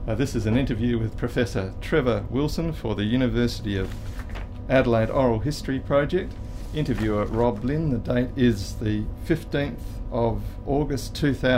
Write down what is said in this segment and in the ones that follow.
This is an interview with Professor Trevor Wilson for the University of Adelaide Oral History Project. Interviewer Rob Lynn. The date is the 15th of August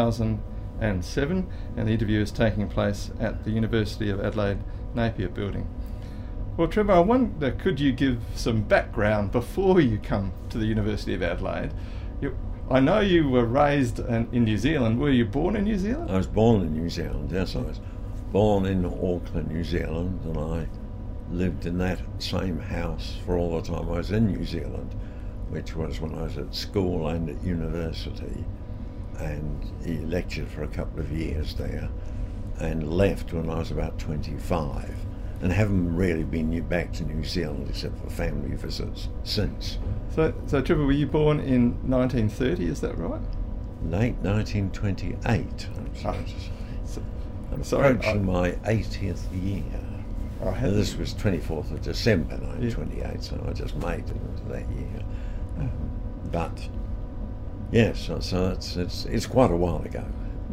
2007, and the interview is taking place at the University of Adelaide Napier Building. Well, Trevor, I wonder, could you give some background before you come to the University of Adelaide? I know you were raised in New Zealand. Were you born in New Zealand? I was born in New Zealand, yes. I was born in Auckland, New Zealand, and I lived in that same house for all the time I was in New Zealand, which was when I was at school and at university, and he lectured for a couple of years there and left when I was about 25, and haven't really been back to New Zealand except for family visits since. So Trevor, were you born in 1930, is that right? Late 1928, I'm sorry to say. I'm approaching my 80th year. This was 24th of December 1928, so I just made it into that year. But yes, so it's quite a while ago.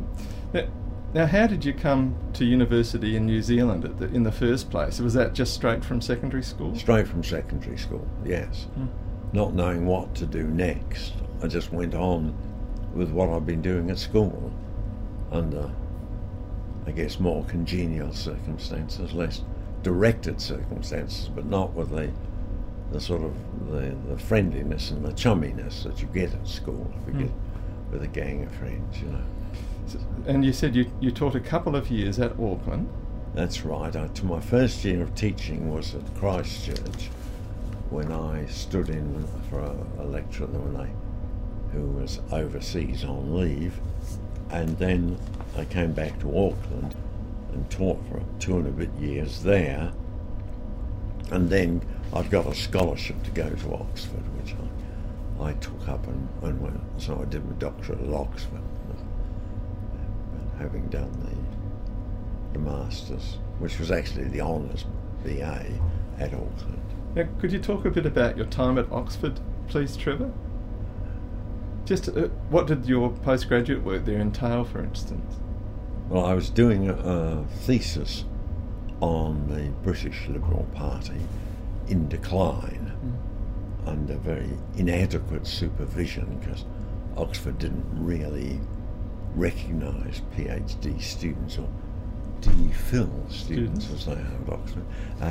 Now, how did you come to university in New Zealand in the first place? Was that just straight from secondary school? Straight from secondary school, yes. Not knowing what to do next, I just went on with what I'd been doing at school under, I guess, more congenial circumstances, less directed circumstances, but not with the sort of the friendliness and the chumminess that you get at school if you get with a gang of friends, you know. And you said you taught a couple of years at Auckland. That's right. My first year of teaching was at Christchurch, when I stood in for a lecturer who was overseas on leave, and then I came back to Auckland and taught for 2 and a bit years there, and then I'd got a scholarship to go to Oxford, which I took up and went, so I did my doctorate at Oxford, having done the Masters, which was actually the honours BA at Auckland. Now, could you talk a bit about your time at Oxford, please, Trevor? Just what did your postgraduate work there entail, for instance? Well, I was doing a thesis on the British Liberal Party in decline under very inadequate supervision, because Oxford didn't really recognise PhD students, or DPhil students as they are at Oxford.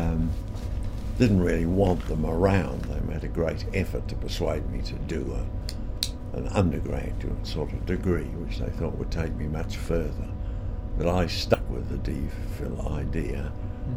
Didn't really want them around. They made a great effort to persuade me to do an undergraduate sort of degree, which they thought would take me much further. But I stuck with the DPhil idea,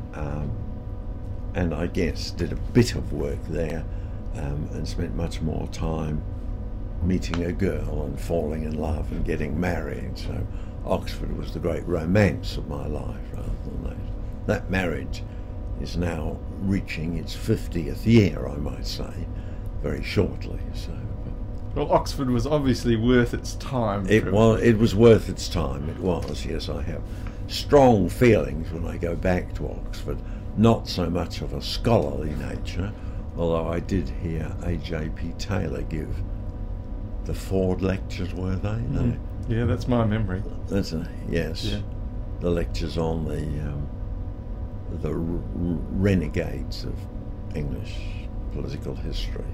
and I guess did a bit of work there, and spent much more time meeting a girl and falling in love and getting married. So Oxford was the great romance of my life rather than that. That marriage is now reaching its 50th year, I might say, very shortly. So, well, Oxford was obviously worth its time. It was worth its time. It was, yes. I have strong feelings when I go back to Oxford. Not so much of a scholarly nature, although I did hear A.J.P. Taylor give the Ford lectures, were they? No. Yeah, that's my memory. Yes. Yeah. The lectures on the renegades of English political history.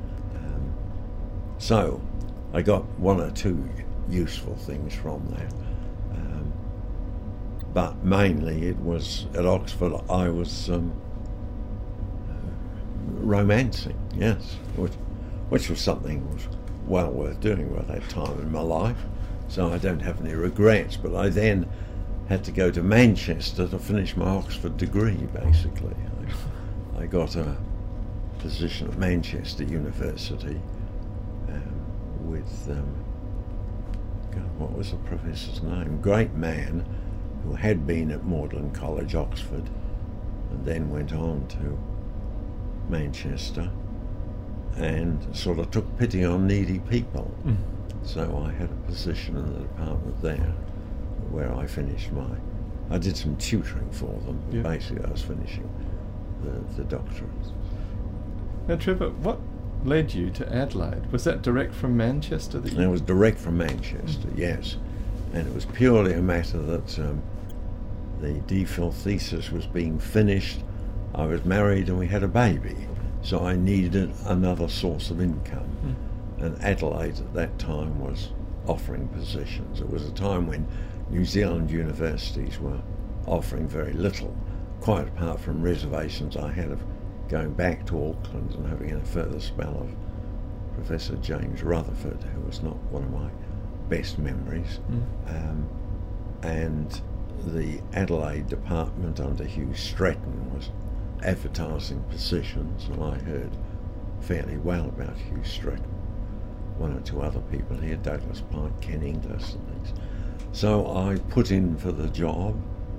So I got 1 or 2 useful things from that. But mainly it was at Oxford I was romancing, yes, which was something was well worth doing at that time in my life. So I don't have any regrets, but I then had to go to Manchester to finish my Oxford degree, basically. I got a position at Manchester University with, what was the professor's name? Great man who had been at Magdalen College, Oxford, and then went on to Manchester and sort of took pity on needy people. So I had a position in the department there where I finished I did some tutoring for them. Yeah. Basically I was finishing the doctorate. Now Trevor, what led you to Adelaide? Was that direct from Manchester? It was direct from Manchester, yes. And it was purely a matter that the DPhil thesis was being finished. I was married and we had a baby, so I needed another source of income. And Adelaide at that time was offering positions. It was a time when New Zealand universities were offering very little, quite apart from reservations I had of going back to Auckland and having a further spell of Professor James Rutherford, who was not one of my best memories. And the Adelaide department under Hugh Stratton was advertising positions, and I heard fairly well about Hugh Stratton. One or two other people here, Douglas Pike, Ken Inglis and things. So I put in for the job,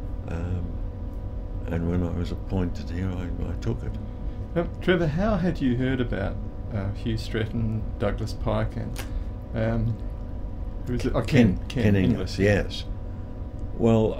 and when I was appointed here, I took it. Trevor, how had you heard about Hugh Stratton, Douglas Pike, and who is it? Oh, Ken Inglis, yes. Well,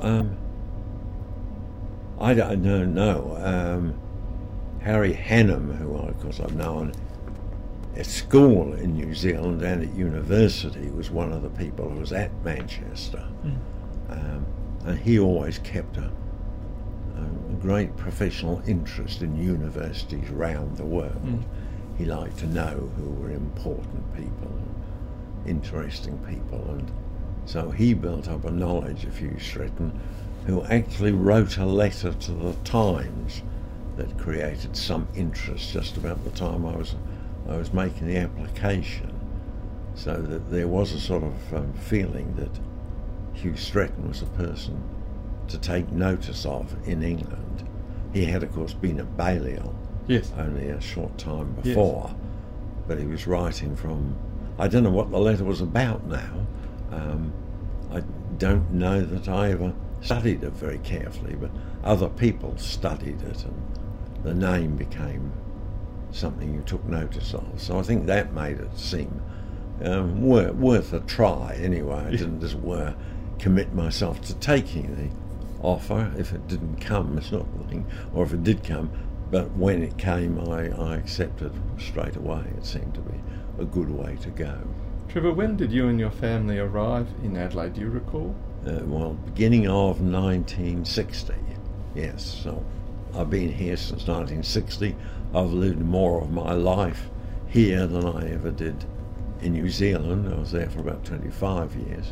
I don't know. Harry Hannam, who of course I've known at school in New Zealand and at university, was one of the people who was at Manchester. And he always kept a great professional interest in universities around the world. He liked to know who were important people, interesting people, and so he built up a knowledge of Hugh Stratton, who actually wrote a letter to the Times that created some interest just about the time I was making the application, so that there was a sort of feeling that Hugh Stratton was a person to take notice of in England. He had, of course, been at Balliol only a short time before, but he was writing from, I don't know what the letter was about now. I don't know that I ever studied it very carefully, but other people studied it, and the name became something you took notice of. So I think that made it seem worth a try anyway. I didn't, as it were, commit myself to taking the offer if it didn't come, sort of thing, or if it did come. But when it came, I accepted straight away. It seemed to be a good way to go. Trevor, when did you and your family arrive in Adelaide? Do you recall? Well, beginning of 1960, yes. So I've been here since 1960. I've lived more of my life here than I ever did in New Zealand. I was there for about 25 years.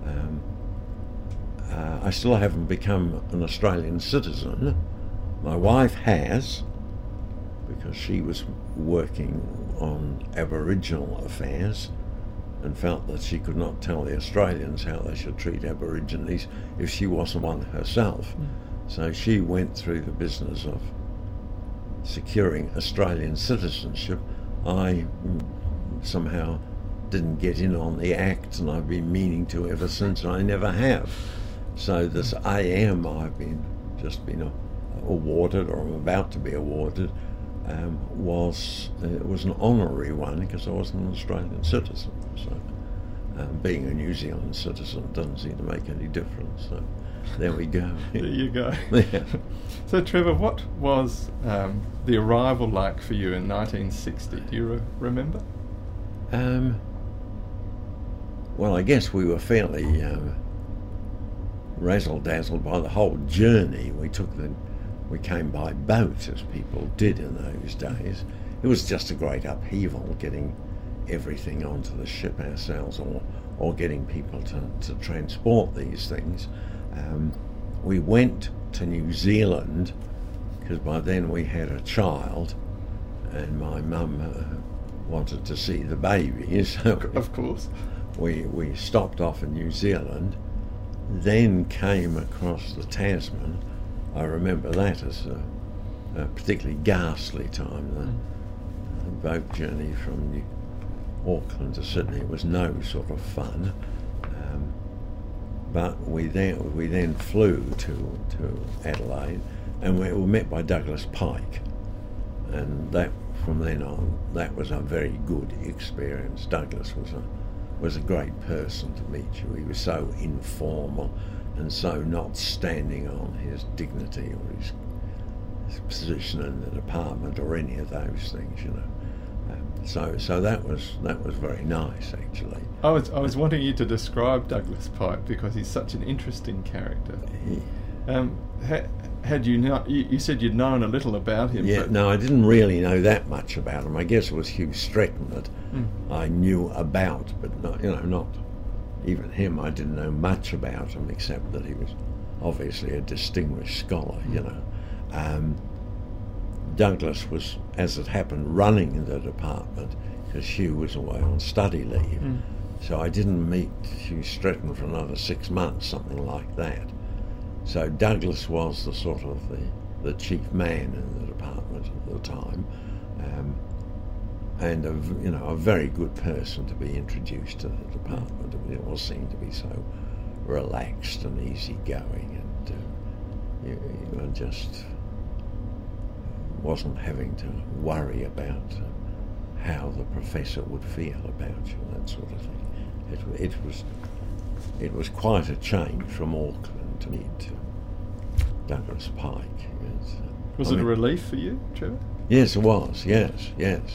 I still haven't become an Australian citizen. My wife has, because she was working on Aboriginal affairs and felt that she could not tell the Australians how they should treat Aborigines if she wasn't one herself. So she went through the business of securing Australian citizenship. I somehow didn't get in on the act, and I've been meaning to ever since, and I never have. So this AM I've just been awarded, or I'm about to be awarded, was an honorary one because I wasn't an Australian citizen. So being a New Zealand citizen doesn't seem to make any difference. So there we go. There you go. Yeah. So Trevor, what was the arrival like for you in 1960? Do you remember? Well, I guess we were fairly razzle-dazzled by the whole journey. We came by boat, as people did in those days. It was just a great upheaval, getting everything onto the ship ourselves, or getting people to transport these things. We went to New Zealand because by then we had a child, and my mum wanted to see the baby. So of course. We stopped off in New Zealand, then came across the Tasman. I remember that as a particularly ghastly time. The boat journey from Auckland to Sydney was no sort of fun. But we then flew to Adelaide, and we were met by Douglas Pike, and that from then on, that was a very good experience. Douglas was a great person to meet you. He was so informal and so not standing on his dignity or his position in the department or any of those things, you know. So that was very nice, actually. I was wanting you to describe Douglas Pike because he's such an interesting character. Had you not? You said you'd known a little about him. Yeah, no, I didn't really know that much about him. I guess it was Hugh Stretton that I knew about, but not, not even him. I didn't know much about him except that he was obviously a distinguished scholar. Douglas was, as it happened, running the department because Hugh was away on study leave. So I didn't meet Hugh Stretton for another 6 months, something like that. So Douglas was the sort of the chief man in the department at the time, and a very good person to be introduced to the department. It all seemed to be so relaxed and easygoing, and you just wasn't having to worry about how the professor would feel about you, that sort of thing. It was quite a change from Auckland to meet Douglas Pike. Was it a relief for you, Trevor? Yes, it was. Yes.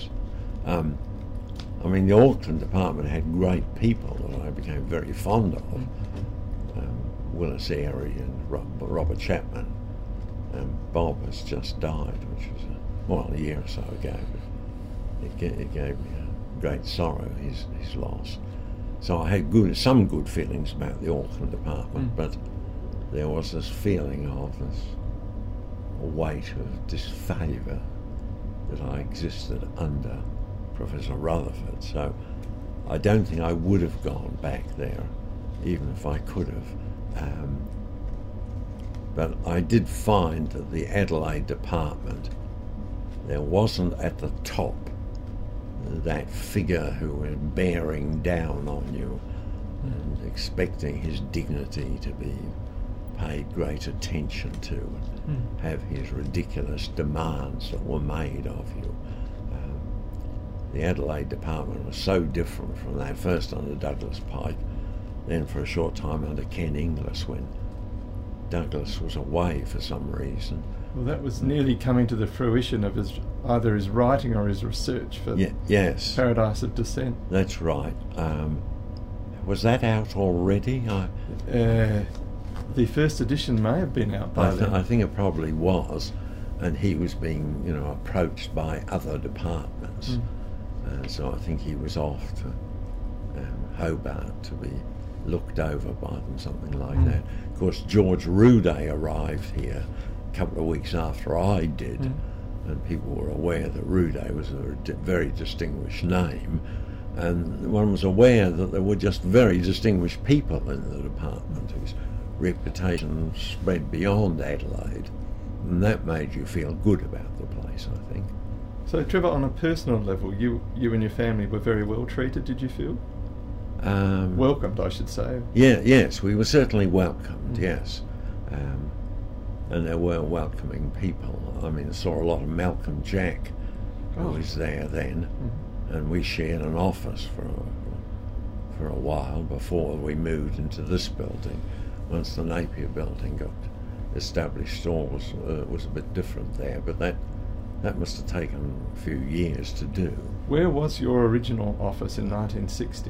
The Auckland department had great people that I became very fond of. Willis Airy and Robert Chapman. Bob has just died, which was a year or so ago. It gave me a great sorrow, his loss. So I had some good feelings about the Auckland department, but there was this feeling of this weight of disfavour that I existed under Professor Rutherford. So I don't think I would have gone back there, even if I could have. But I did find that the Adelaide department, there wasn't at the top that figure who was bearing down on you and expecting his dignity to be paid great attention to and have his ridiculous demands that were made of you. The Adelaide department was so different from that, first under Douglas Pike, then for a short time under Ken Inglis when Douglas was away for some reason. Well, that was nearly coming to the fruition of either his writing or his research for yes. Paradise of Dissent. That's right. Was that out already? The first edition may have been out by then. I think it probably was, and he was being, approached by other departments. So I think he was off to Hobart to be looked over by them, something like that. Of course, George Ruday arrived here a couple of weeks after I did, and people were aware that Ruday was a very distinguished name, and one was aware that there were just very distinguished people in the department whose reputation spread beyond Adelaide, and that made you feel good about the place, I think. So, Trevor, on a personal level, you and your family were very well treated, did you feel? Welcomed, I should say. Yes, we were certainly welcomed, yes. And there were welcoming people. I saw a lot of Malcolm Jack, who was there then, and we shared an office for a while before we moved into this building. Once the Napier building got established, all was a bit different there, but that must have taken a few years to do. Where was your original office in 1960?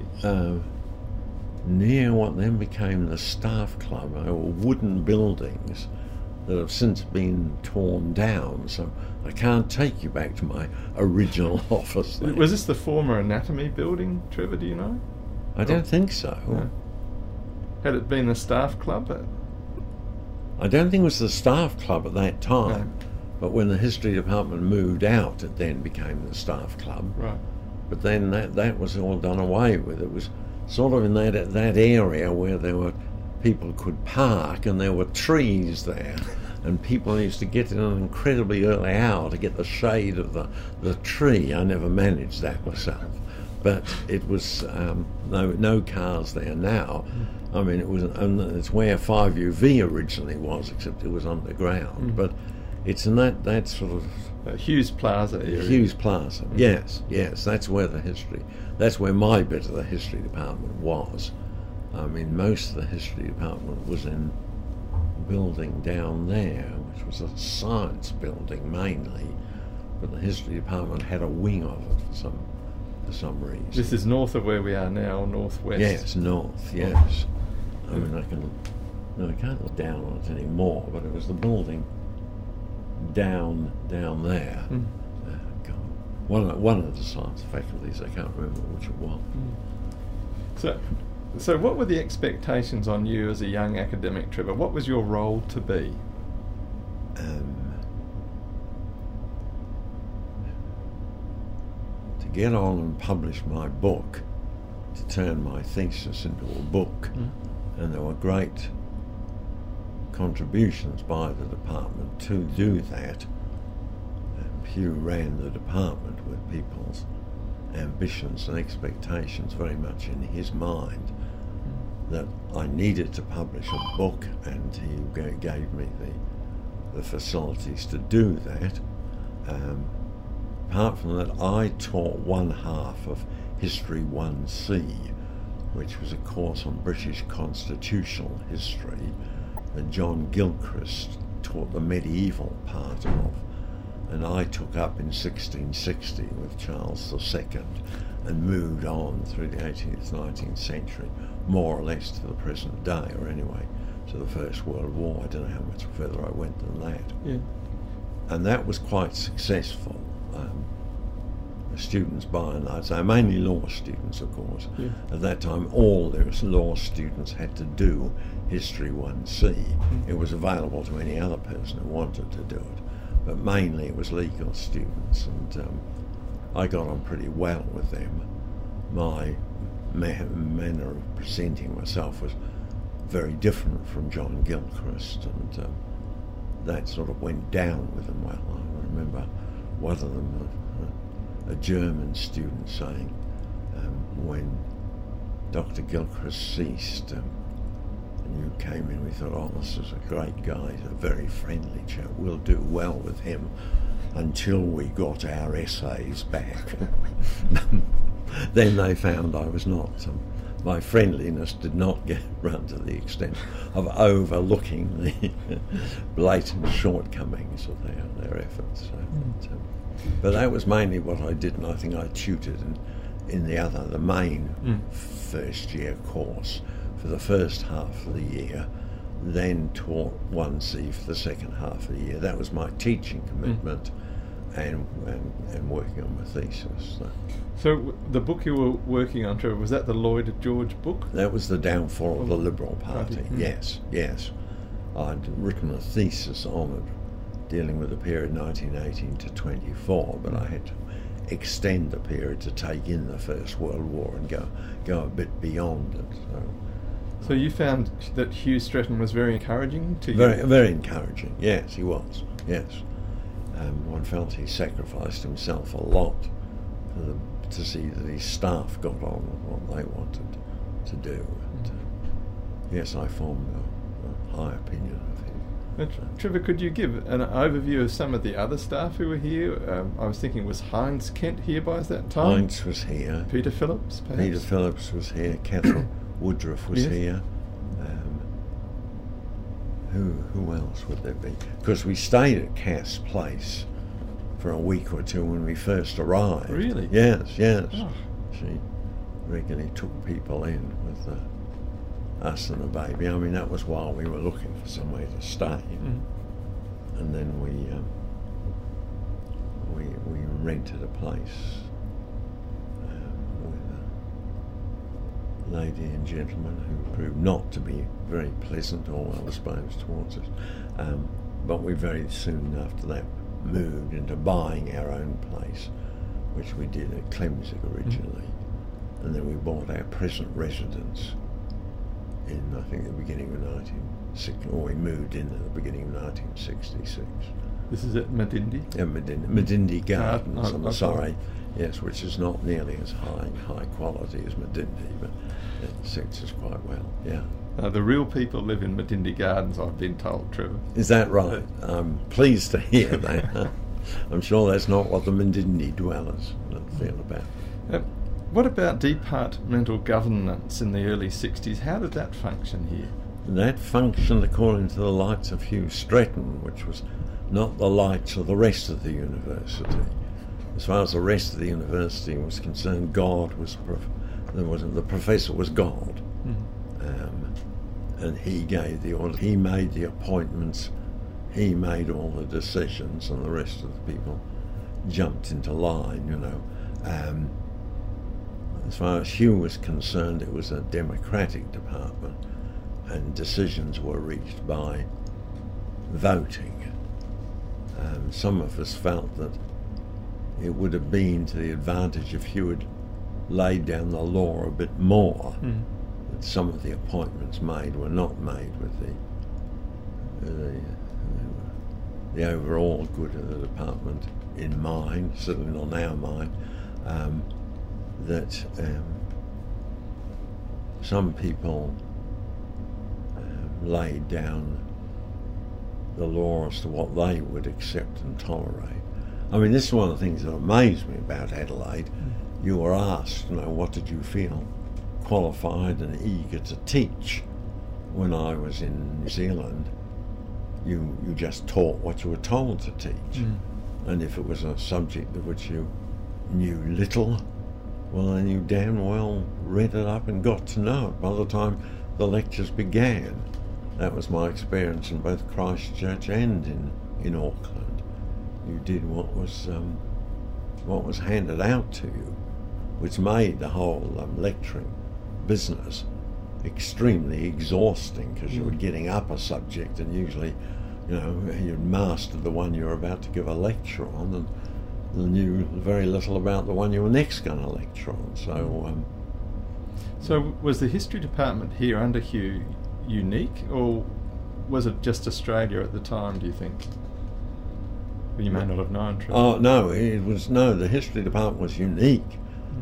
Near what then became the Staff Club. There were wooden buildings that have since been torn down, so I can't take you back to my original office there. Was this the former anatomy building, Trevor, do you know? I don't think so. No. Had it been the Staff Club? I don't think it was the Staff Club at that time. No. But when the history department moved out, it then became the Staff Club. Right. But then that was all done away with. It was sort of in that area where there were people could park and there were trees there, and people used to get in an incredibly early hour to get the shade of the tree. I never managed that myself, but it was no cars there now. It was, and it's where 5UV originally was, except it was underground. But it's in that sort of Hughes Plaza area. Hughes Plaza, yes, that's where that's where my bit of the history department was. Most of the history department was in a building down there, which was a science building mainly, but the history department had a wing of it for some reason. This is north of where we are now, northwest? Yes, north, yes. I can no, I can't look down on it anymore, but it was the building down there. God. One of the science faculties, I can't remember which it was. So what were the expectations on you as a young academic, Trevor? What was your role to be? To get on and publish my book, to turn my thesis into a book. And there were great contributions by the department to do that. Hugh ran the department with people's ambitions and expectations very much in his mind, that I needed to publish a book, and he gave me the facilities to do that. Apart from that, I taught one half of History 1C, which was a course on British constitutional history that John Gilchrist taught the medieval part of, and I took up in 1660 with Charles II and moved on through the 18th, 19th century, more or less to the present day, or anyway to the First World War. I don't know how much further I went than that. Yeah. And that was quite successful. The students, by and large, they were mainly law students, of course. Yeah. At that time, all those law students had to do History 1C. It was available to any other person who wanted to do it, but mainly it was legal students, and I got on pretty well with them. My manner of presenting myself was very different from John Gilchrist, and that sort of went down with them well. I remember one of them, a German student, saying when Dr. Gilchrist ceased and you came in, we thought, oh, this is a great guy, he's a very friendly chap, we'll do well with him, until we got our essays back. Then they found I was not, my friendliness did not run to the extent of overlooking the blatant shortcomings of their efforts. But that was mainly what I did, and I think I tutored in the main first year course for the first half of the year, then taught 1C for the second half of the year. That was my teaching commitment and working on my thesis. So the book you were working on, Trevor, was that the Lloyd George book? That was The Downfall of the Liberal Party. Mm. Yes. I'd written a thesis on it, dealing with the period 1918 to 24, but I had to extend the period to take in the First World War and go a bit beyond it. So you found that Hugh Stretton was very encouraging to you? Very, very encouraging. Yes, he was. Yes. One felt he sacrificed himself a lot to see that his staff got on with what they wanted to do. Yes, I formed a high opinion of him. Trevor, could you give an overview of some of the other staff who were here? I was thinking, was Heinz Kent here by that time? Heinz was here. Peter Phillips, perhaps? Peter Phillips was here. Catherine Woodruff was here. Who else would there be? Because we stayed at Cass Place for a week or two when we first arrived. Really? Yes. Oh. She regularly took people in with us and the baby. I mean, that was while we were looking for somewhere to stay. And then we rented a place with a lady and gentleman who proved not to be very pleasant or well disposed towards us. But we very soon after that moved into buying our own place, which we did at Clemsig originally. And then we bought our present residence in, I think, the beginning of 1960, or we moved in at the beginning of 1966. This is at Medindi? Yeah, Medindi Gardens on the sorry. Surrey, yes, which is not nearly as high quality as Medindi, but it suits us quite well, yeah. The real people live in Medindi Gardens, I've been told, Trevor. Is that right? I'm pleased to hear that. I'm sure that's not what the Medindi dwellers feel about. What about departmental governance in the early 60s? How did that function here? That functioned according to the lights of Hugh Stretton, which was not the lights of the rest of the university. As far as the rest of the university was concerned, God was the professor was God, and he gave the order. He made the appointments. He made all the decisions, and the rest of the people jumped into line, you know. As far as Hugh was concerned, it was a democratic department, and decisions were reached by voting. Some of us felt that it would have been to the advantage if Hugh had laid down the law a bit more, that some of the appointments made were not made with the overall good of the department in mind, certainly on our mind, that some people laid down the law as to what they would accept and tolerate. I mean, this is one of the things that amazed me about Adelaide. You were asked, you know, what did you feel qualified and eager to teach? When I was in New Zealand, you just taught what you were told to teach. And if it was a subject of which you knew little, well, then you damn well read it up and got to know it by the time the lectures began. That was my experience in both Christchurch and in Auckland. You did what was handed out to you, which made the whole lecturing business extremely exhausting, because you were getting up a subject and usually, you know, you'd mastered the one you were about to give a lecture on and knew very little about the one you were next going to lecture on. So was the history department here under Hugh unique, or was it just Australia at the time, do you think? You may not have known, Trevor. Oh, no, the history department was unique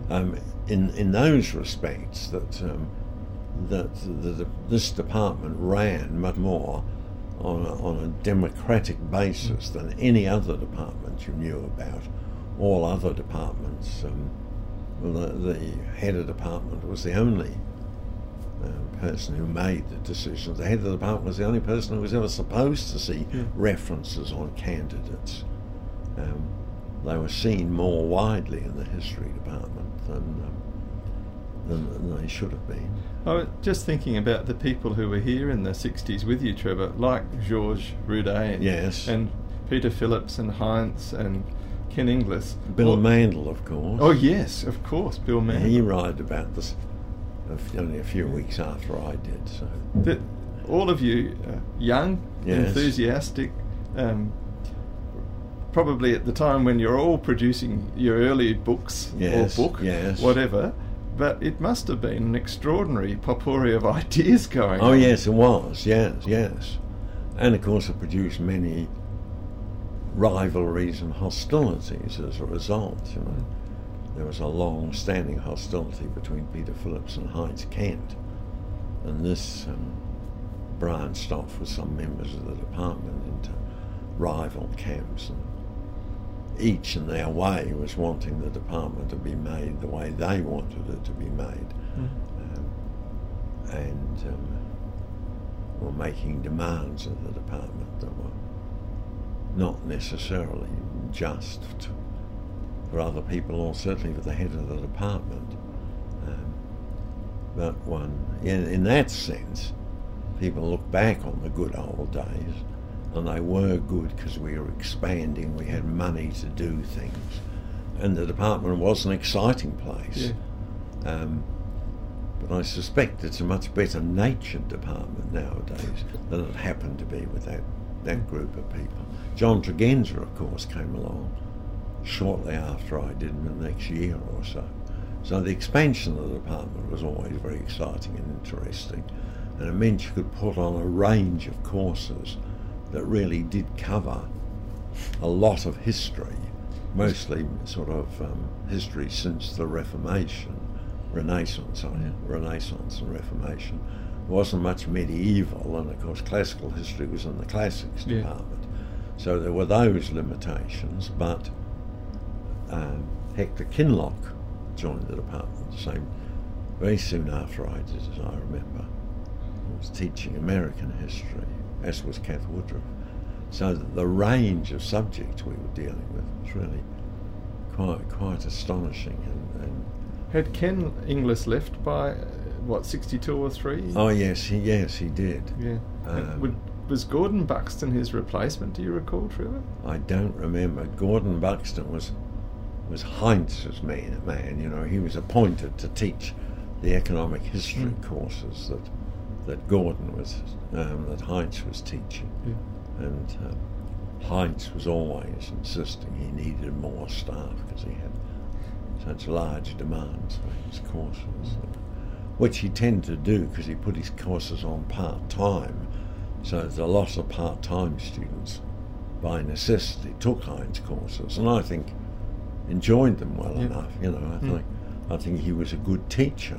in those respects that this department ran much more on a democratic basis than any other department you knew about. All other departments, the head of department was the only person who made the decisions. The head of the department was the only person who was ever supposed to see references on candidates. They were seen more widely in the history department than they should have been. I was just thinking about the people who were here in the 60s with you, Trevor, like Georges Roudet and Peter Phillips and Heinz and Ken Inglis. Bill Mandel, of course. Oh, yes, of course, Bill Mandel. He arrived about this only a few weeks after I did. So all of you, young, enthusiastic, probably at the time when you're all producing your early books or book, whatever, but it must have been an extraordinary potpourri of ideas going on. Oh, yes, it was, yes. And, of course, it produced many rivalries and hostilities as a result, you know. There was a long-standing hostility between Peter Phillips and Heinz Kent, and this branched off with some members of the department into rival camps, and each in their way was wanting the department to be made the way they wanted it to be made, and were making demands of the department that were not necessarily just for other people, or certainly for the head of the department. But in that sense, people look back on the good old days, and they were good because we were expanding, we had money to do things, and the department was an exciting place. But I suspect it's a much better natured department nowadays than it happened to be with that group of people. John Tregenza, of course, came along shortly after I did, in the next year or so. So the expansion of the department was always very exciting and interesting, and it meant you could put on a range of courses that really did cover a lot of history, mostly sort of history since the Reformation, Renaissance and Reformation. There wasn't much medieval, and of course classical history was in the classics department. So there were those limitations, but Hector Kinloch joined the department very soon after I did, as I remember. He was teaching American history, as was Kath Woodruff. So that the range of subjects we were dealing with was really quite astonishing. And had Ken Inglis left by what, 62 or 3? Oh yes, he did. Yeah. Was Gordon Buxton his replacement? Do you recall, Trevor? I don't remember. Gordon Buxton was Heinz's man. You know, he was appointed to teach the economic history courses that Gordon was that Heinz was teaching, and Heinz was always insisting he needed more staff because he had such large demands for his courses, which he tended to do because he put his courses on part-time. So there's a lot of part-time students by necessity took Heinz courses, and I think enjoyed them well enough. You know, I think he was a good teacher,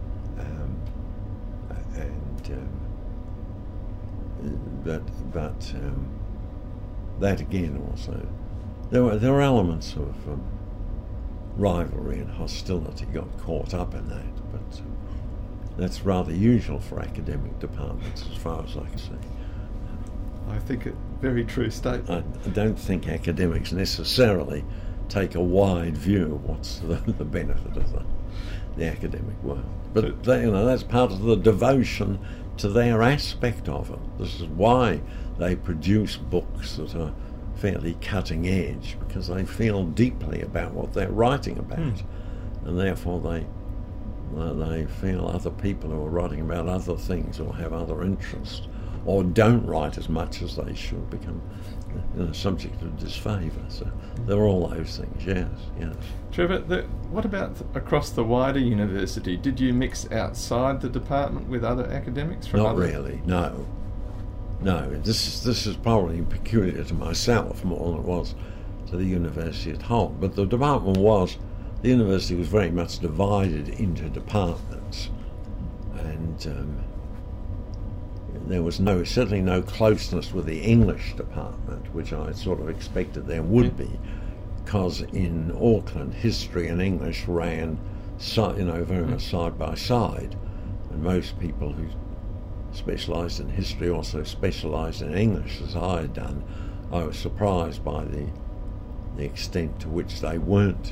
but that again also there were elements of rivalry and hostility got caught up in that, but that's rather usual for academic departments as far as I can see. I think a very true statement. I don't think academics necessarily take a wide view of what's the benefit of the academic world. But that's part of the devotion to their aspect of it. This is why they produce books that are fairly cutting edge, because they feel deeply about what they're writing about, and therefore they feel other people who are writing about other things or have other interests or don't write as much as they should become subject of disfavour. So there are all those things, yes. Trevor, what about across the wider university? Did you mix outside the department with other academics? Not really, no. This is probably peculiar to myself more than it was to the university at whole. But the university was very much divided into departments, and there was certainly no closeness with the English department, which I sort of expected there would be, because in Auckland, history and English ran, very much side by side, and most people who specialised in history also specialised in English, as I had done. I was surprised by the extent to which they weren't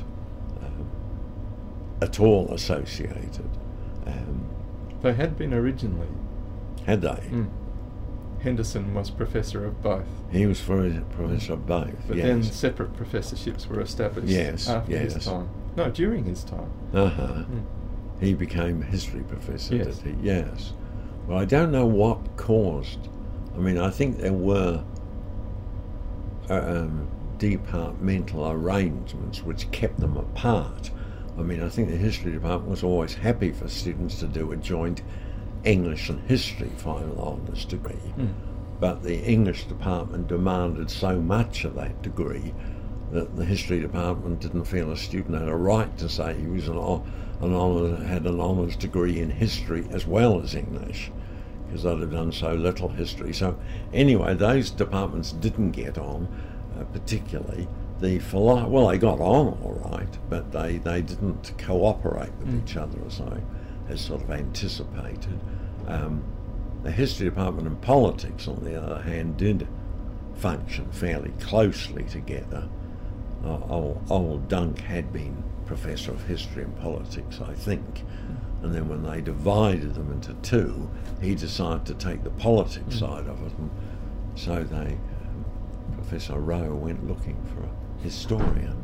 at all associated. They had been originally. Had they? Henderson was professor of both. He was professor of both, but then separate professorships were established after his time. No, during his time. He became a history professor, yes. did he? Yes. Well, I don't know what caused. I mean, I think there were departmental arrangements which kept them apart. I mean, I think the history department was always happy for students to do a joint English and history final honours degree, but the English department demanded so much of that degree that the history department didn't feel a student had a right to say he was had an honours degree in history as well as English, because they'd have done so little history. So anyway, those departments didn't get on particularly. They got on all right, but they didn't cooperate with each other as I had sort of anticipated. The history department and politics, on the other hand, did function fairly closely together. Old Dunk had been professor of history and politics, I think, and then when they divided them into two, he decided to take the politics side of it, and so Professor Rowe went looking for a historian.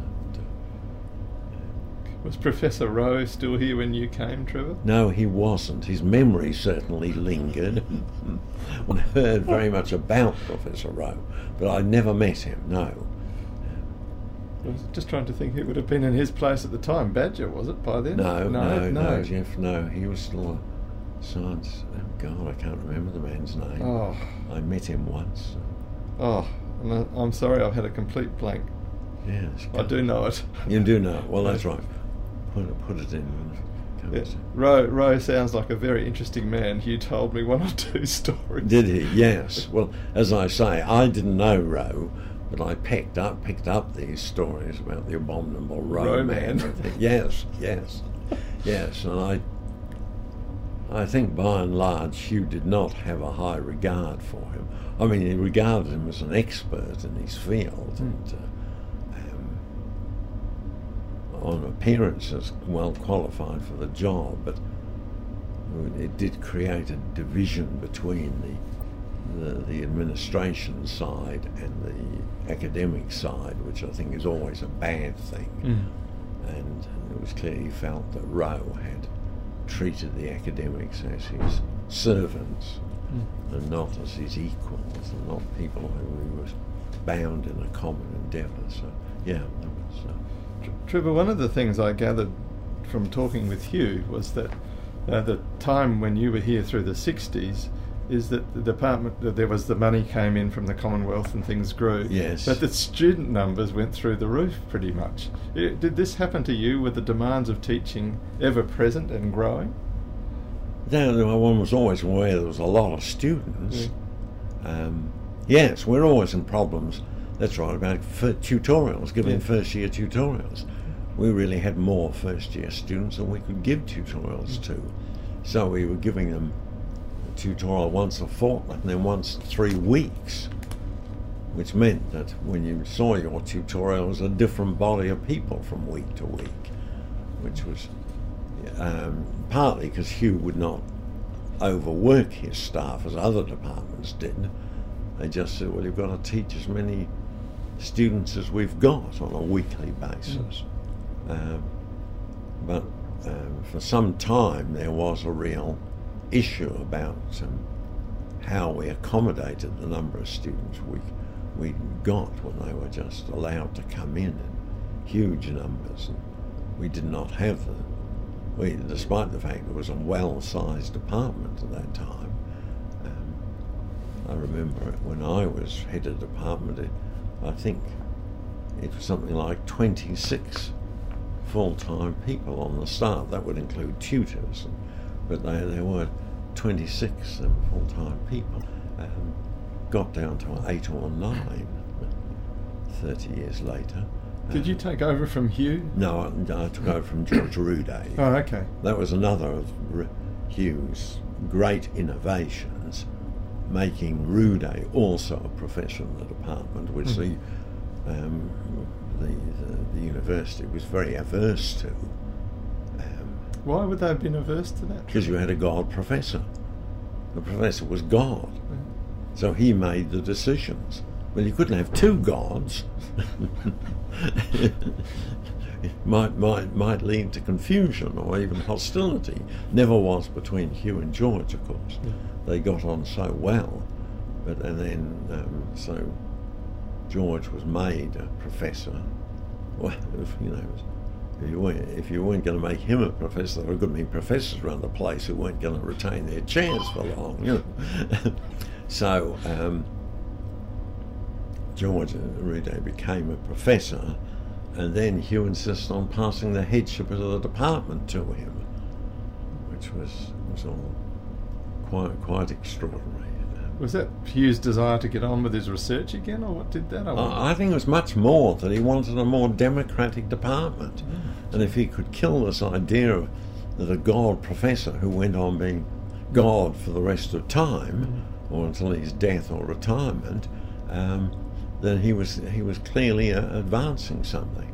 Was Professor Rowe still here when you came, Trevor? No, he wasn't. His memory certainly lingered. I heard very much about Professor Rowe, but I never met him, no. I was just trying to think who would have been in his place at the time. Badger, was it, by then? No, Jeff, no. He was still a science... Oh, God, I can't remember the man's name. Oh. I met him once. Oh, I'm sorry, I've had a complete blank. Yes. I do know it. You do know it. Well, that's right. Put it in. Yeah. Rowe sounds like a very interesting man. Hugh told me one or two stories. Did he? Yes. Well, as I say, I didn't know Rowe, but I picked up these stories about the abominable Rowe man. Yes. And I think by and large Hugh did not have a high regard for him. I mean, he regarded him as an expert in his field, and on appearances well qualified for the job, but it did create a division between the administration side and the academic side, which I think is always a bad thing. And it was clear he felt that Rowe had treated the academics as his servants and not as his equals, and not people who he was bound in a common endeavour. So, yeah, that was... Trevor, one of the things I gathered from talking with Hugh was that the time when you were here through the 60s is that the department, that there was the money came in from the Commonwealth and things grew. Yes. But the student numbers went through the roof pretty much. Did this happen to you? Were the demands of teaching ever present and growing? One was always aware there was a lot of students. Yes, we're always in problems. That's right, about tutorials, giving first-year tutorials. We really had more first-year students than we could give tutorials to. So we were giving them a tutorial once a fortnight and then once 3 weeks, which meant that when you saw your tutorial, it was a different body of people from week to week, which was partly because Hugh would not overwork his staff as other departments did. They just said, well, you've got to teach as many students as we've got on a weekly basis. But for some time there was a real issue about how we accommodated the number of students we got when they were just allowed to come in huge numbers. And we did not have despite the fact it was a well-sized department at that time. I remember when I was head of department, I think it was something like 26 full-time people on the staff. That would include tutors, but there were 26 full-time people. Got down to 8 or 9 30 years later. Did you take over from Hugh? No, I took over from George Ruday. Oh, okay. That was another of Hugh's great innovations, making Ruday also a professor in the department, which the university was very averse to. Why would they have been averse to that? Because you had a God professor. The professor was God. So he made the decisions. Well, you couldn't have two gods. It might lead to confusion or even hostility. Never was between Hugh and George, of course. They got on so well, so George was made a professor. Well, if you weren't going to make him a professor, there were going to be professors around the place who weren't going to retain their chairs for long. So George Ruday became a professor, and then Hugh insisted on passing the headship of the department to him, which was all quite extraordinary. Was that Hugh's desire to get on with his research again, or what did that? I think it was much more that he wanted a more democratic department, and if he could kill this idea that a God professor who went on being God for the rest of time, or until his death or retirement, then he was clearly advancing something.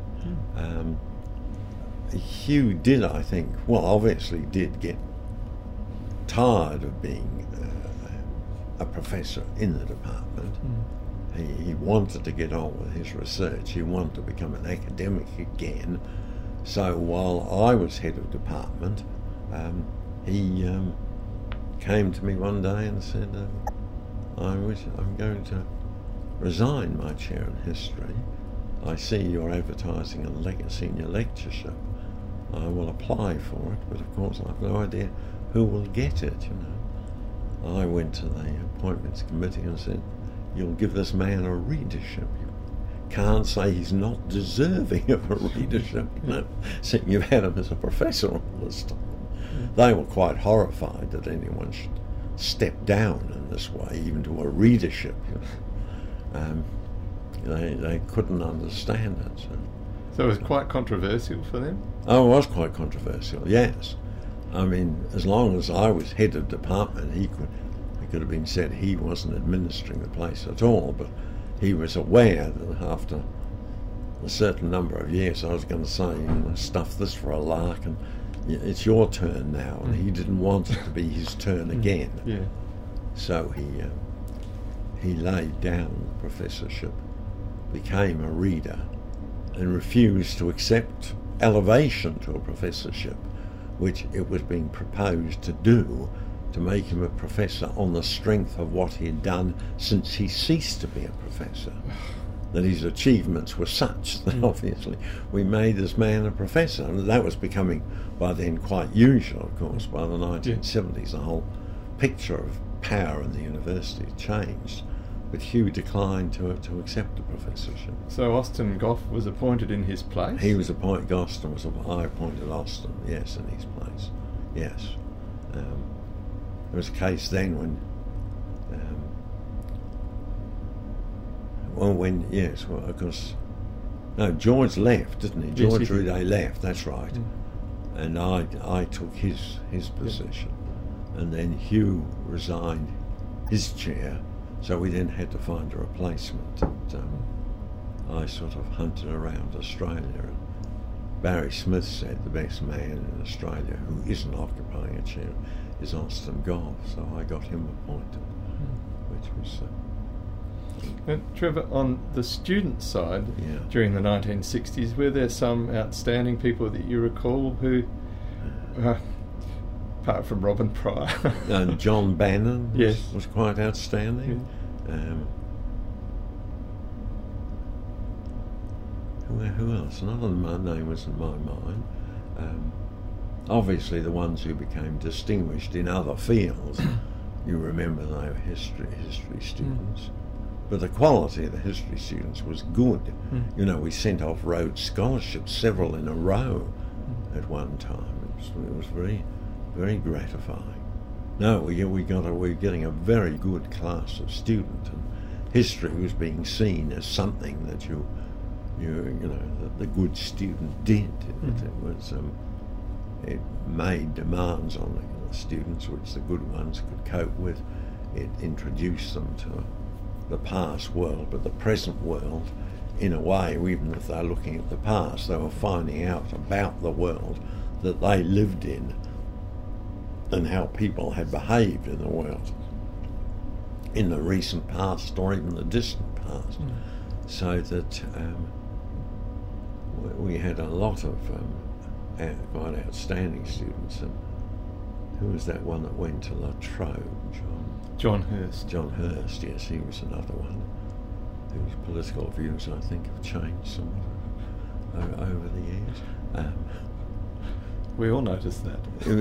Hugh did, I think, obviously did get tired of being a professor in the department. He wanted to get on with his research. He wanted to become an academic again. So while I was head of department, he came to me one day and said, I'm going to resign my chair in history. I see you're advertising a senior lectureship. I will apply for it, but of course I have no idea who will get it, I went to the appointments committee and said, you'll give this man a readership. You can't say he's not deserving of a readership, So you've had him as a professor all this time. They were quite horrified that anyone should step down in this way, even to a readership. They couldn't understand it. So it was quite controversial for them? Oh, it was quite controversial, yes. I mean, as long as I was head of department, it could have been said he wasn't administering the place at all, but he was aware that after a certain number of years I was going to say, stuff this for a lark and it's your turn now, and he didn't want it to be his turn again. Yeah. So he laid down the professorship, became a reader, and refused to accept elevation to a professorship, which it was being proposed to do, to make him a professor on the strength of what he had done since he ceased to be a professor. That his achievements were such that obviously we made this man a professor, and that was becoming by then quite usual, of course. By the 1970s, the whole picture of power in the university changed, but Hugh declined to accept the professorship. So Austin Gough was appointed in his place? He was appointed, I appointed Austin, yes, in his place, yes. There was a case then when of course, no, George left, didn't he? George Roudet left, that's right. And I took his position. And then Hugh resigned his chair, so we then had to find a replacement. And I sort of hunted around Australia. And Barry Smith said the best man in Australia who isn't occupying a chair is Austin Gough, so I got him appointed, which was... Trevor, on the student side, during the 1960s, were there some outstanding people that you recall who, apart from Robin Pryor? John Bannon was quite outstanding. Who else? Another name was in my mind. Obviously the ones who became distinguished in other fields, you remember they were history students. But the quality of the history students was good. You know, we sent off Rhodes scholarships, several in a row at one time. It was very, very gratifying. No, we're getting a very good class of student, and history was being seen as something that you know that the good student did. It made demands on the students which the good ones could cope with. It introduced them to the past world, but the present world, in a way, even if they're looking at the past, they were finding out about the world that they lived in and how people had behaved in the world in the recent past or even the distant past. So that we had a lot of quite outstanding students. And who was that one that went to La Trobe? John Hurst. John Hurst, yes, he was another one whose political views, I think, have changed somewhat over the years. We all noticed that.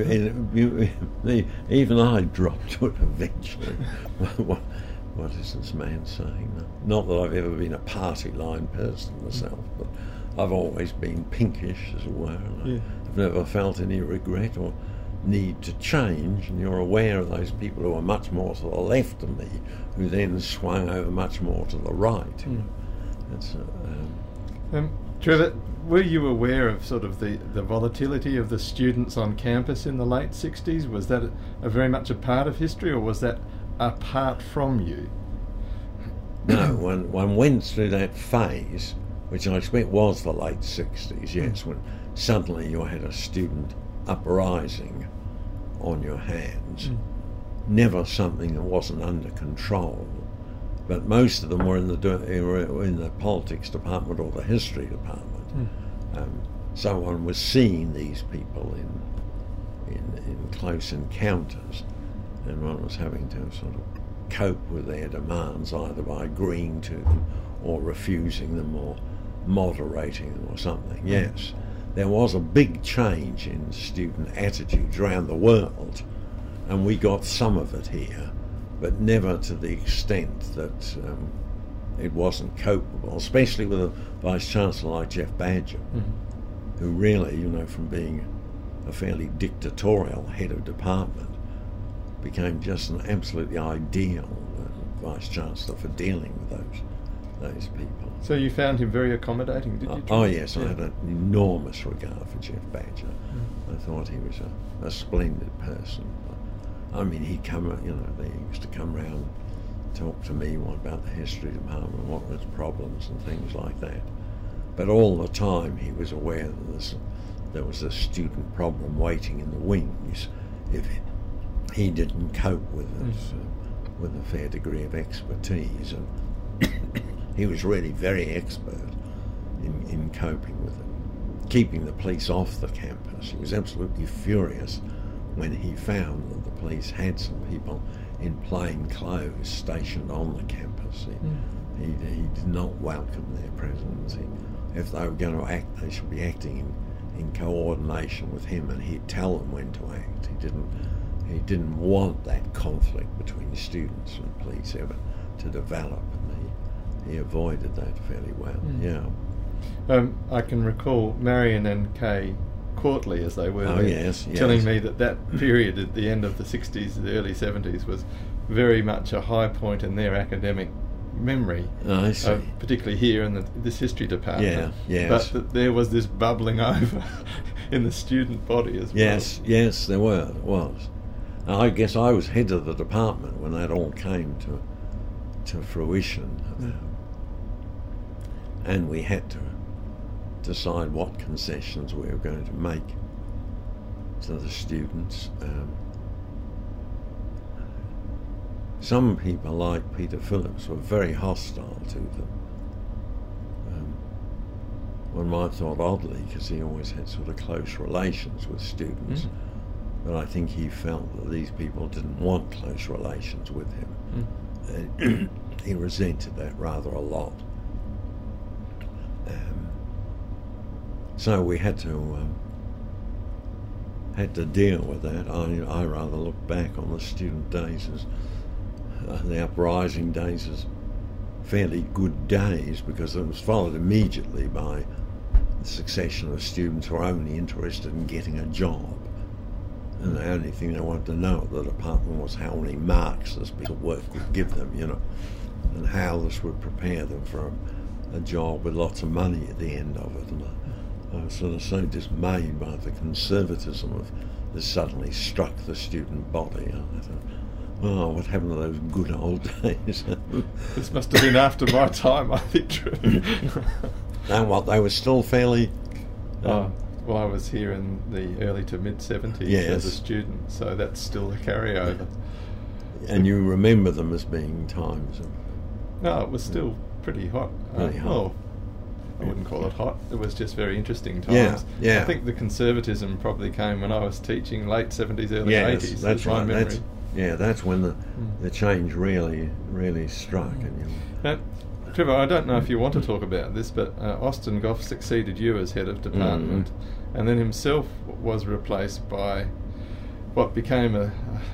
Even I dropped to it eventually. What is this man saying? Not that I've ever been a party line person myself, but I've always been pinkish, as it were, and I've never felt any regret or need to change, and you're aware of those people who are much more to the left of me, who then swung over much more to the right. That's, Trevor, were you aware of sort of the volatility of the students on campus in the late 60s? Was that a very much a part of history, or was that apart from you? No, one went through that phase, which I expect was the late 60s, yes, when suddenly you had a student uprising on your hands. Never something that wasn't under control, but most of them were in the politics department or the history department. Someone was seeing these people in close encounters, and one was having to sort of cope with their demands either by agreeing to them or refusing them or moderating them or something. Yes, there was a big change in student attitudes around the world, and we got some of it here, but never to the extent that it wasn't copable, especially with a Vice-Chancellor like Jeff Badger, who really, from being a fairly dictatorial head of department, became just an absolutely ideal Vice-Chancellor for dealing with those people. So you found him very accommodating, did you? Oh yes, I had an enormous regard for Jeff Badger. I thought he was a splendid person. I mean, he'd come, they used to come round, talk to me about the history department, what were its problems and things like that. But all the time he was aware that this there was a student problem waiting in the wings if he didn't cope with it with a fair degree of expertise. And he was really very expert in coping with it, keeping the police off the campus. He was absolutely furious when he found that the police had some people in plain clothes stationed on the campus. He did not welcome their presence. If they were going to act, they should be acting in coordination with him, and he'd tell them when to act. He didn't want that conflict between students and police ever to develop, and he avoided that fairly well. I can recall Marion and Kay Courtley, as they were, telling me that period at the end of the 60s, the early 70s, was very much a high point in their academic memory, particularly here in this history department. But that there was this bubbling over in the student body as well. Yes, there was. I guess I was head of the department when that all came to fruition, and we had to decide what concessions we were going to make to the students. Some people, like Peter Phillips, were very hostile to them. One might have thought oddly, because he always had sort of close relations with students, but I think he felt that these people didn't want close relations with him. And he resented that rather a lot. So we had to deal with that. I rather look back on the student days as the uprising days as fairly good days, because it was followed immediately by a succession of students who were only interested in getting a job, and the only thing they wanted to know at the department was how many marks this piece of work would give them, and how this would prepare them for a job with lots of money at the end of it. And I was sort of so dismayed by the conservatism of this suddenly struck the student body. I thought, oh, what happened to those good old days? This must have been after my time, I think. And what, they were still fairly... well, I was here in the early to mid-70s as a student, so that's still a carryover. And you remember them as being times of... No, it was still pretty hot. Really hot. Well, I wouldn't call it hot. It was just very interesting times. I think the conservatism probably came when I was teaching, late 70s, early 80s. That's my right. memory. That's when the change really struck. Now, Trevor, I don't know if you want to talk about this, but Austin Gough succeeded you as head of department, and then himself was replaced by what became a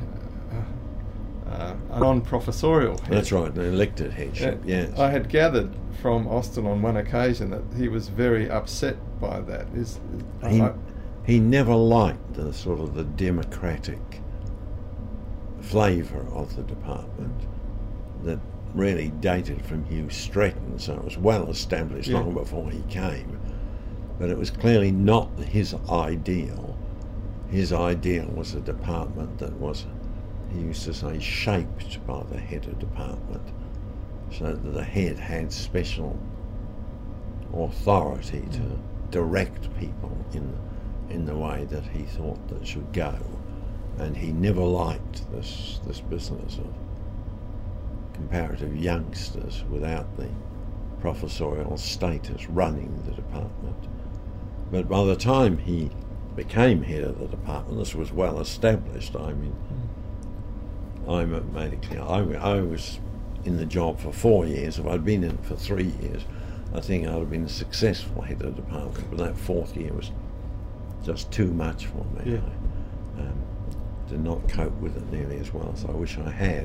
non-professorial head. That's right, an elected headship, yes. I had gathered from Austin on one occasion that he was very upset by that. He never liked the sort of the democratic flavour of the department that really dated from Hugh Stretton, so it was well established long before he came. But it was clearly not his ideal. His ideal was a department that was, he used to say, shaped by the head of department, so that the head had special authority to direct people in the way that he thought that should go. And he never liked this business of comparative youngsters without the professorial status running the department. But by the time he became head of the department, this was well established. I mean, I made it clear. I was in the job for 4 years. If I'd been in it for 3 years, I think I'd have been a successful head of the department. But that fourth year was just too much for me. I did not cope with it nearly as well as I wish I had.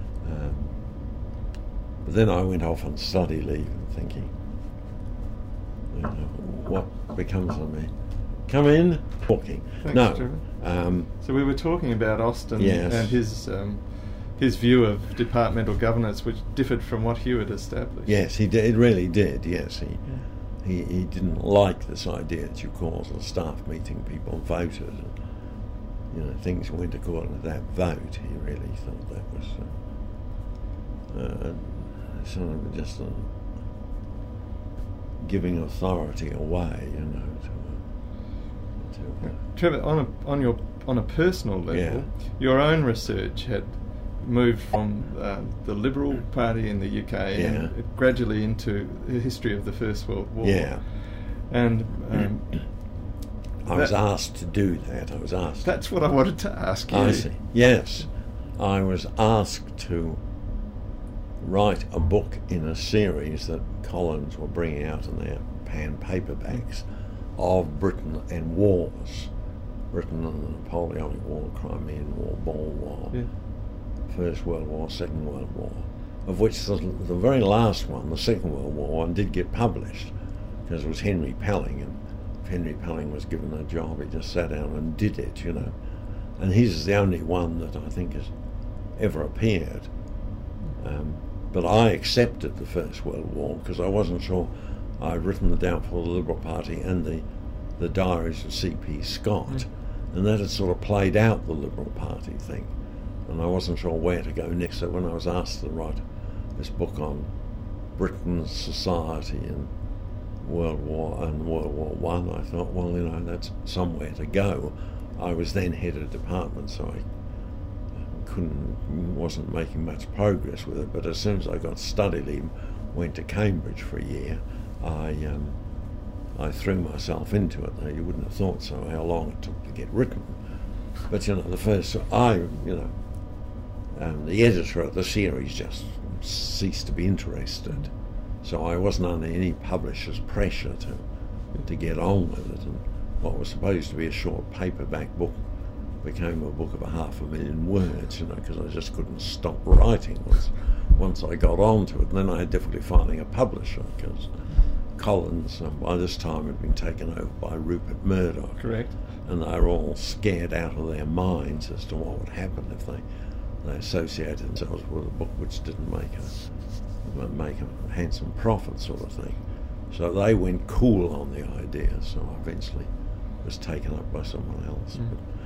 But then I went off on study leave and thinking, what becomes of me? Come in, talking. Thanks, Trevor. So we were talking about Austin and his view of departmental governance, which differed from what Hugh had established. Yes, he did. It really did. Yes, he didn't like this idea that you called a staff meeting, people voted, and things went according to that vote. He really thought that was sort of just giving authority away, Trevor, on a personal level, your own research had moved from the Liberal Party in the UK and gradually into the history of the First World War. Yeah. And I was asked to do that. That's what I wanted to ask you. I see. Yes. I was asked to write a book in a series that Collins were bringing out in their pan paperbacks of Britain and wars. Britain and the Napoleonic War, Crimean War, Boer War, First World War, Second World War, of which the very last one, the Second World War one, did get published because it was Henry Pelling, and if Henry Pelling was given a job, he just sat down and did it, you know. And his is the only one that I think has ever appeared. But I accepted the First World War because I wasn't sure. I'd written The Downfall of the Liberal Party and the Diaries of C.P. Scott, and that had sort of played out the Liberal Party thing, and I wasn't sure where to go next. So when I was asked to write this book on Britain's society in World War One, I thought, well, you know, that's somewhere to go. I was then head of department, so I wasn't making much progress with it. But as soon as I got study leave, went to Cambridge for a year, I threw myself into it. Now, you wouldn't have thought so, how long it took to get written. But, you know, the editor of the series just ceased to be interested. So I wasn't under any publisher's pressure to get on with it. And what was supposed to be a short paperback book became a book of 500,000 words, you know, because I just couldn't stop writing once I got onto it. And then I had difficulty finding a publisher because Collins, by this time, had been taken over by Rupert Murdoch. Correct. And they were all scared out of their minds as to what would happen if they associated themselves with a book which didn't make a handsome profit, sort of thing. So they went cool on the idea, so I eventually was taken up by someone else.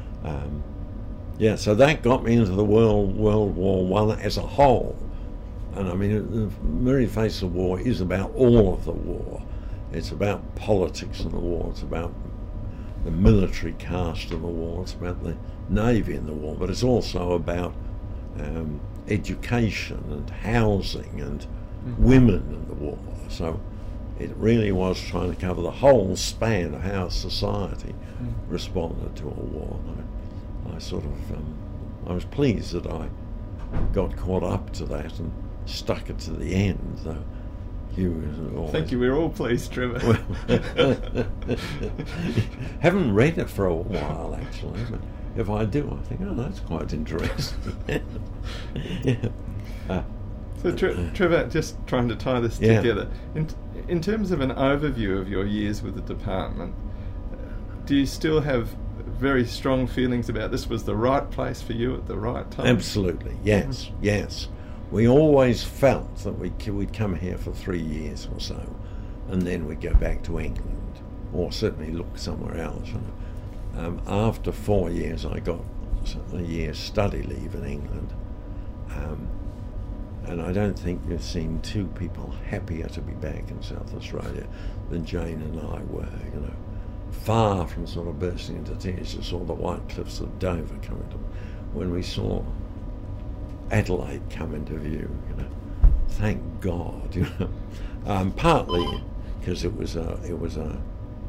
So that got me into the World War One as a whole. And I mean, the very face of war is about all of the war. It's about politics in the war. It's about the military cast of the war. It's about the Navy in the war. But it's also about education and housing and women in the war. So it really was trying to cover the whole span of how society responded to a war. I was pleased that I got caught up to that and stuck it to the end, though. Thank you. We're all pleased, Trevor. Haven't read it for a while, actually, but if I do, I think, oh, that's quite interesting. So, Trevor, just trying to tie this together. In terms of an overview of your years with the department, do you still have very strong feelings about this was the right place for you at the right time? Absolutely, yes, yes. We always felt that we'd come here for 3 years or so, and then we'd go back to England, or certainly look somewhere else. After 4 years, I got a year's study leave in England, and I don't think you've seen two people happier to be back in South Australia than Jane and I were, you know. Far from sort of bursting into tears, you saw the white cliffs of Dover come into, when we saw Adelaide come into view, you know. Thank God, you know. Partly because it was a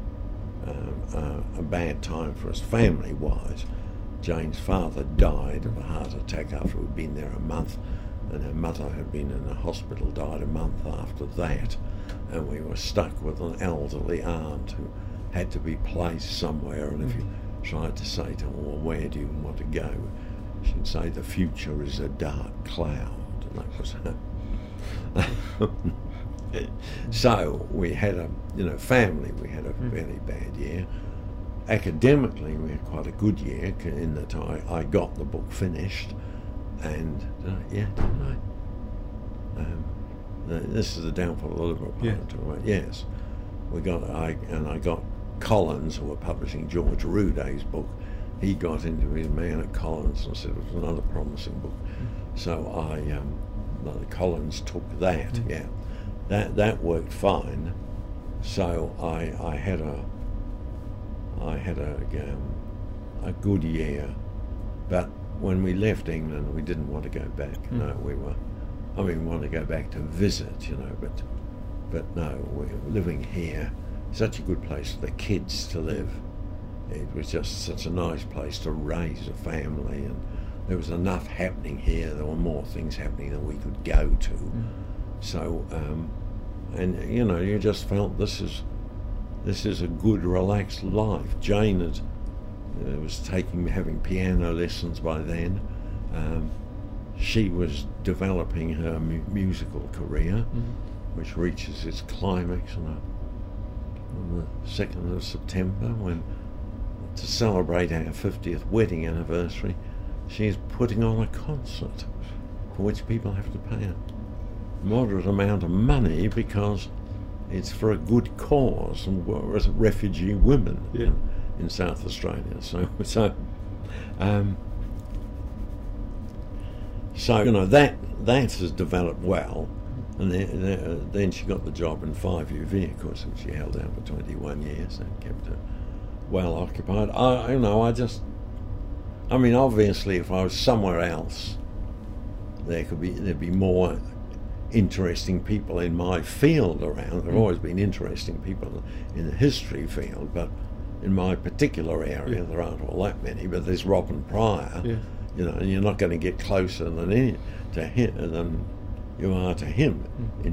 bad time for us family-wise. Jane's father died of a heart attack after we'd been there a month, and her mother had been in a hospital, died a month after that, and we were stuck with an elderly aunt who had to be placed somewhere, and if you tried to say to her, well, where do you want to go, she'd say the future is a dark cloud, and that was her. So we had family, we had a very bad year. Academically, we had quite a good year in that I got the book finished, and didn't I? This is the Downfall of the Liberal Party. Yes, I got Collins, who were publishing George Roudet's book. He got into his man at Collins and said it was another promising book. So Collins took that. That worked fine. So I had I had a good year, but when we left England, we didn't want to go back. No, we wanted to go back to visit, but no, we're living here. Such a good place for the kids to live. It was just such a nice place to raise a family, and there was enough happening here. There were more things happening than we could go to. So, and you just felt this is a good, relaxed life. Jane was having piano lessons by then. She was developing her musical career, which reaches its climax on the 2nd of September, when, to celebrate our 50th wedding anniversary, she is putting on a concert for which people have to pay a moderate amount of money because it's for a good cause, and refugee women in South Australia. So that has developed well, and then she got the job in 5UV, of course, which she held out for 21 years and kept her well occupied. Obviously, if I was somewhere else, there'd be more interesting people in my field around. There have always been interesting people in the history field, but in my particular area there aren't all that many. But there's Robin Pryor, and you're not going to get closer than you are to him.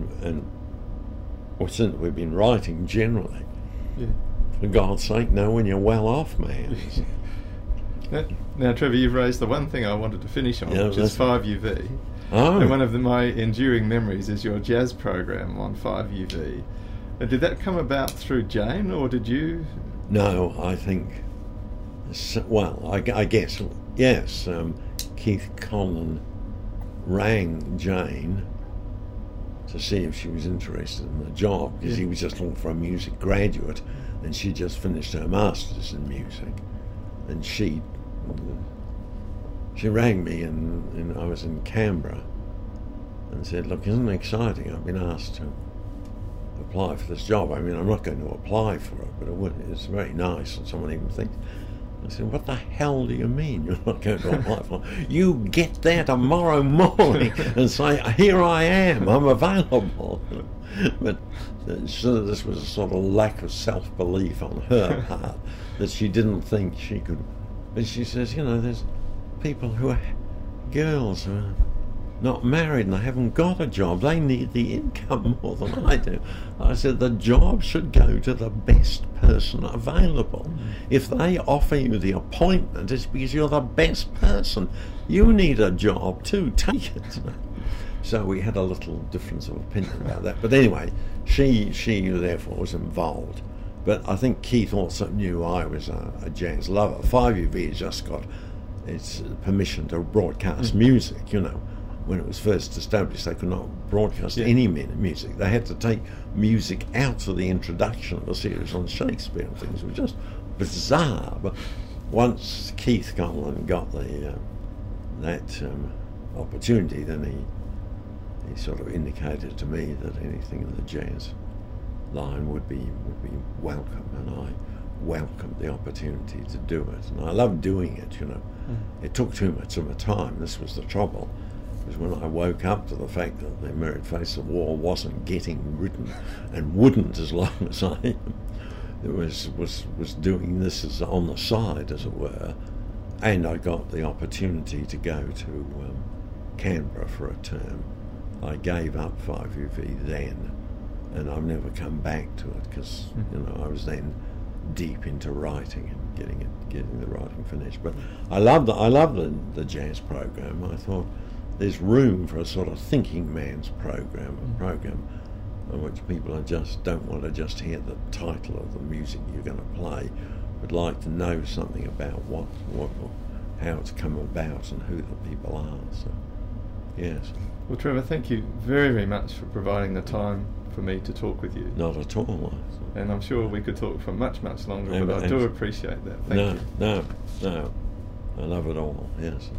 Since we've been writing generally, for God's sake, know when you're well off, man. Now, Trevor, you've raised the one thing I wanted to finish on, which is 5UV. Oh. And one of my enduring memories is your jazz program on 5UV. Did that come about through Jane, or did you? No, I think. I guess yes. Keith Conlon rang Jane to see if she was interested in the job, because he was just looking for a music graduate, and she just finished her masters in music, and she rang me, and I was in Canberra, and said, "Look, isn't it exciting? I've been asked to apply for this job. I mean, I'm not going to apply for it, but it's very nice, and someone even thinks." I said, "What the hell do you mean you're not going to apply for it? You get there tomorrow morning and say, here I am, I'm available." But so this was a sort of lack of self-belief on her part, that she didn't think she could. But she says, there's people girls who are not married and they haven't got a job. They need the income more than I do. I said, the job should go to the best person available. If they offer you the appointment, it's because you're the best person. You need a job too, take it. So we had a little difference of opinion about that. But anyway, she therefore was involved. But I think Keith also knew I was a jazz lover. 5UV has just got its permission to broadcast music, When it was first established, they could not broadcast any music. They had to take music out of the introduction of a series on Shakespeare and things. It was just bizarre. But once Keith Conlon got that opportunity, then he sort of indicated to me that anything in the jazz line would be welcome, and I welcomed the opportunity to do it. And I loved doing it, It took too much of my time. This was the trouble. Because when I woke up to the fact that The Myriad Faces of War wasn't getting written, and wouldn't as long as I was doing this as on the side, as it were, and I got the opportunity to go to Canberra for a term, I gave up 5UV then, and I've never come back to it, because I was then deep into writing and getting the writing finished. But I loved the jazz program. I thought there's room for a sort of thinking man's program, a program in which people don't want to just hear the title of the music you're going to play, but like to know something about how it's come about and who the people are. So, yes. Well, Trevor, thank you very, very much for providing the time for me to talk with you. Not at all. And I'm sure we could talk for much, much longer, but I do appreciate that. Thank you. No. I love it all, yes.